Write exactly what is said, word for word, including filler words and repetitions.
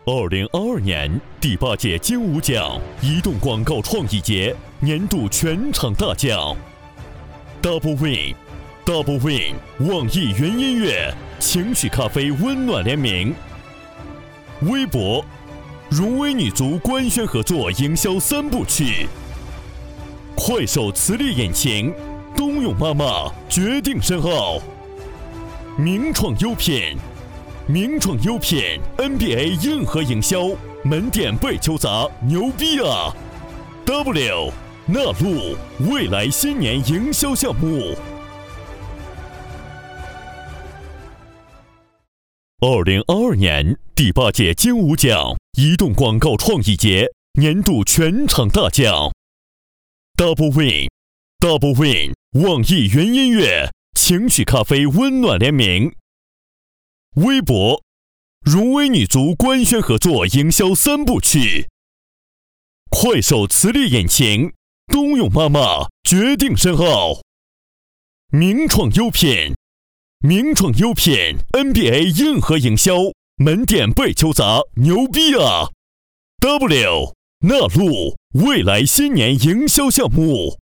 二零二二年第八届金五奖移动广告创意节年度全场大奖 ，Double Win，Double Win， 网易云音乐、情绪咖啡温暖联名。微博，荣威女足官宣合作营销三部曲。快手磁力引擎，冬泳妈妈决定申奥。名创优品。名创优品 N B A 硬核营销门店被求砸，牛逼啊 ！W 纳入未来新年营销项目。二零二二年第八届金五奖移动广告创意节年度全场大奖 ，Double Win，Double Win， 网易云音乐、情绪咖啡温暖联名。微博，荣威女足官宣合作营销三部曲。快手磁力引擎，冬泳妈妈决定申奥。名创优品，名创优品 N B A 硬核营销门店被求砸，牛逼啊 ！W 纳入未来新年营销项目。